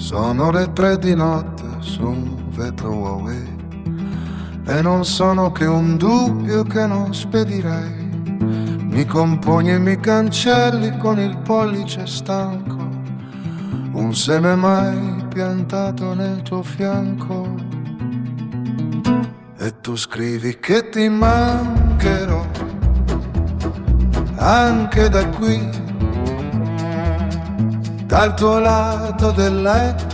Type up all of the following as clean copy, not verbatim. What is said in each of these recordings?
Sono le 3 di notte su un vetro Huawei e non sono che un dubbio che non spedirei. Mi componi e mi cancelli con il pollice stanco, un seme mai piantato nel tuo fianco. E tu scrivi che ti mancherò anche da qui, dal tuo lato del letto,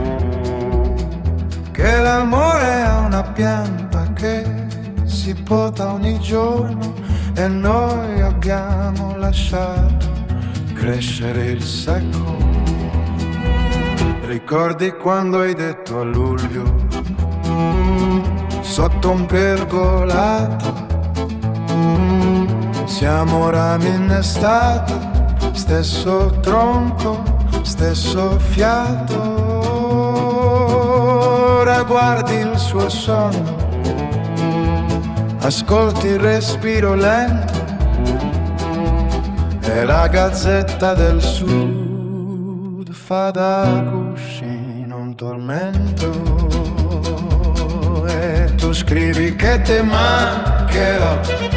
che l'amore è una pianta che si pota ogni giorno e noi abbiamo lasciato crescere il secco. Ricordi quando hai detto a luglio, sotto un pergolato, siamo rami in estate, stesso tronco, stesso fiato. Ora guardi il suo sonno, ascolti il respiro lento e la Gazzetta del Sud fa da cuscino un tormento. E tu scrivi che ti mancherò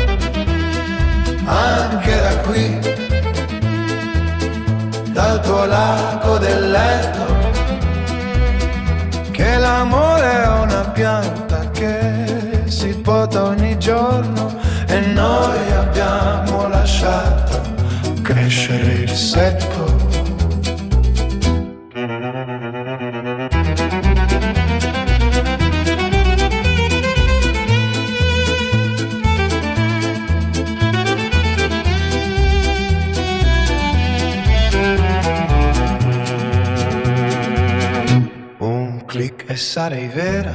anche da qui, dal tuo lago del letto, che l'amore è una pianta che si pota ogni giorno e noi abbiamo lasciato crescere il secco. E sarei vera,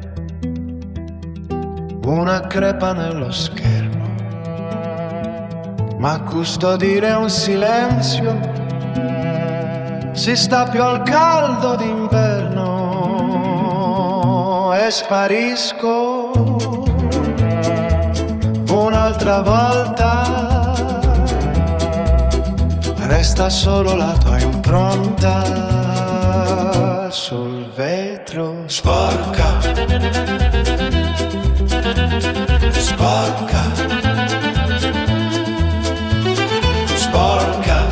una crepa nello schermo, ma custodire un silenzio si sta più al caldo d'inverno. E sparisco un'altra volta, resta solo la tua impronta sul vetro. Sporca, sporca, sporca,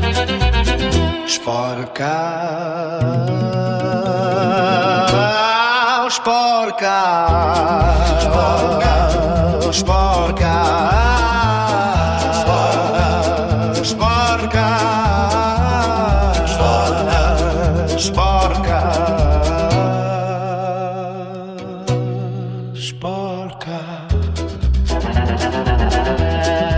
sporca, sporca, sporca, sporca, sporca, sporca, sporca. Sporca.